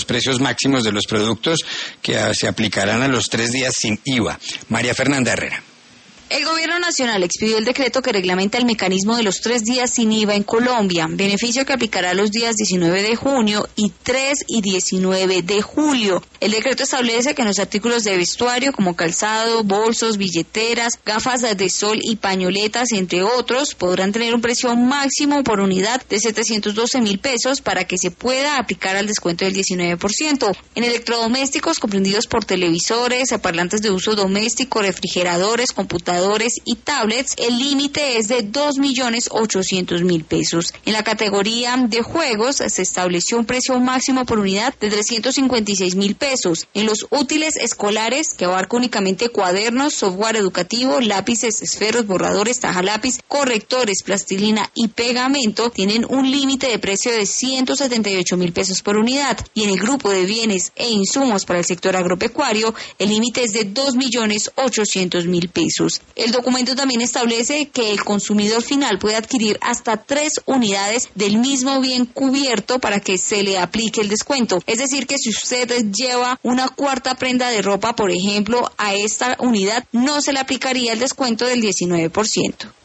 precios máximos de los productos que se aplicarán a los 3 días sin IVA. María Fernanda Herrera. El Gobierno Nacional expidió el decreto que reglamenta el mecanismo de los 3 días sin IVA en Colombia, beneficio que aplicará los días 19 de junio y 3 y 19 de julio. El decreto establece que en los artículos de vestuario como calzado, bolsos, billeteras, gafas de sol y pañoletas, entre otros, podrán tener un precio máximo por unidad de 712.000 pesos para que se pueda aplicar al descuento del 19%. En electrodomésticos comprendidos por televisores, parlantes de uso doméstico, refrigeradores, computadores y tablets, el límite es de 2.800.000 pesos. En la categoría de juegos se estableció un precio máximo por unidad de 356.000 pesos. En los útiles escolares, que abarca únicamente cuadernos, software educativo, lápices, esferos, borradores, taja lápiz, correctores, plastilina y pegamento, tienen un límite de precio de 178.000 pesos por unidad. Y en el grupo de bienes e insumos para el sector agropecuario, el límite es de 2.800.000 pesos. El documento también establece que el consumidor final puede adquirir hasta 3 unidades del mismo bien cubierto para que se le aplique el descuento. Es decir, que si usted lleva una cuarta prenda de ropa, por ejemplo, a esta unidad no se le aplicaría el descuento del 19%.